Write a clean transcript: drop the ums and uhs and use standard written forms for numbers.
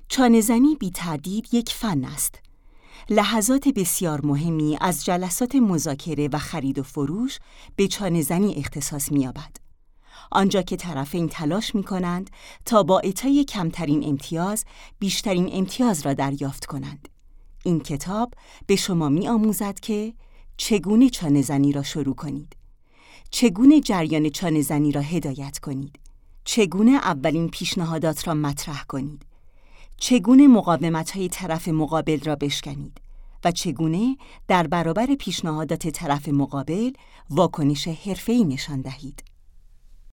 چانه‌زنی بی تردید یک فن است. لحظات بسیار مهمی از جلسات مذاکره و خرید و فروش به چانه‌زنی اختصاص می‌یابد. آنجا که طرفین تلاش می‌کنند تا با اعطای کمترین امتیاز بیشترین امتیاز را دریافت کنند. این کتاب به شما می‌آموزد که چگونه چانه‌زنی را شروع کنید، چگونه جریان چانه‌زنی را هدایت کنید، چگونه اولین پیشنهادات را مطرح کنید، چگونه مقاومت‌های طرف مقابل را بشکنید و چگونه در برابر پیشنهادات طرف مقابل واکنش حرفه‌ای نشان دهید.